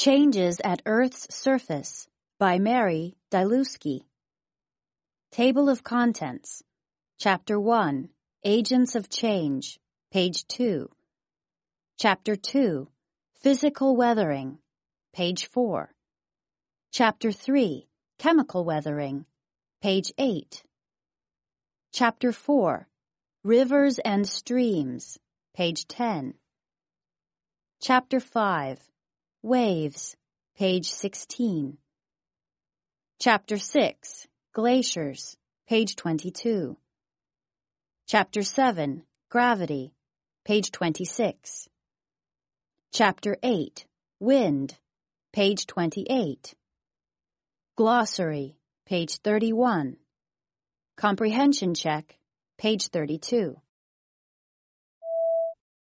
Changes at Earth's Surface by Mary Diluski. Table of Contents. Chapter 1, Agents of Change, page 2. Chapter 2, Physical Weathering, page 4. Chapter 3, Chemical Weathering, page 8. Chapter 4, Rivers and Streams, page 10. Chapter 5, Waves, page 16. Chapter 6, Glaciers, page 22. Chapter 7, Gravity, page 26. Chapter 8, Wind, page 28. Glossary, page 31. Comprehension check, page 32.